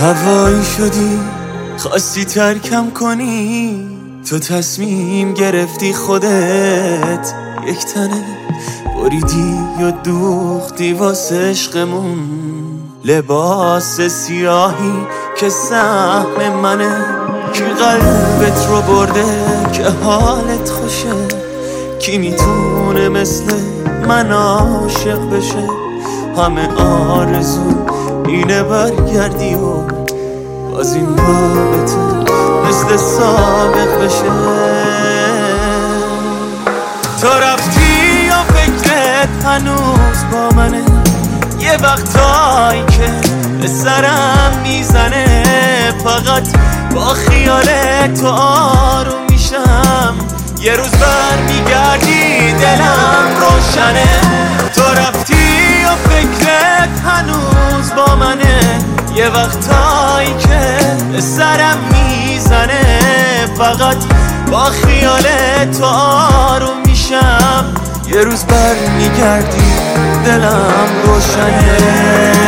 هوایی شدی خواستی ترکم کنی، تو تصمیم گرفتی خودت یک تنه بریدی و دوختی واسه عشقمون. لباس سیاهی که سهم منه، کی قلبت رو برده که حالت خوشه، کی میتونه مثل من عاشق بشه. همه آرزو اینه برگردی و باز این رابطه مثل سابق بشه. تو رفتی یا فکرت هنوز با منه، یه وقتایی که به سرم میزنه، فقط با خیال تو آروم میشم. یه روز برمیگردی دلم روشنه. تو رفتی یا فکرت هنوز با منه، یه وقتایی که به سرم میزنه، فقط با خیال تو آروم میشم. یه روز برمیگردی دلم روشنه.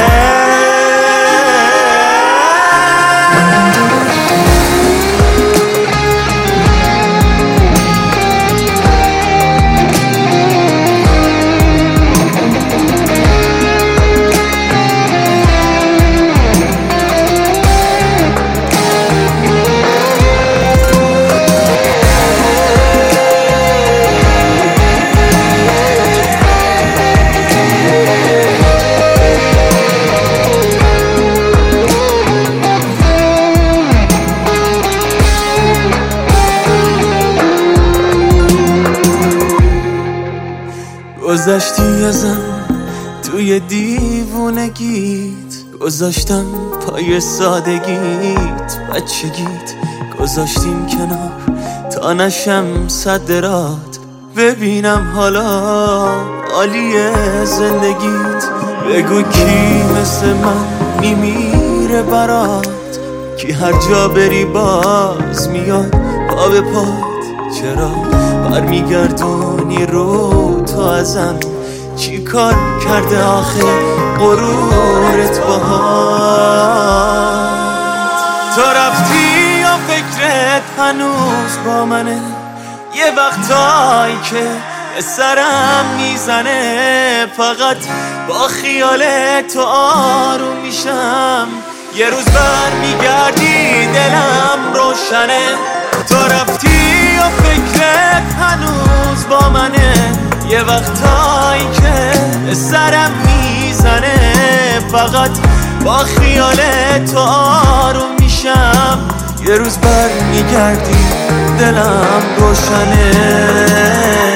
گذشتی ازم توی دیوونگیت، گذاشتم پای سادگیت، بچگیت گذاشتیم کنار تا نشم صد رات ببینم حالا عالیه زندگیت. بگو کی مثل من میمیره برات، کی هر جا بری باز میاد پا به پات. چرا برمیگردونی رو تو ازم، چی کار کرده آخه غرورت باهات؟ تو رفتی یا فکرت هنوز با منه، یه وقتایی که به سرم میزنه، فقط با خیال تو آروم میشم. یه روز برمیگردی دلم روشنه. تو رفتی یا فکرت هنوز با منه، یه وقتایی که به سرم میزنه، فقط با خیال تو آروم میشم. یه روز برمیگردی دلم روشنه.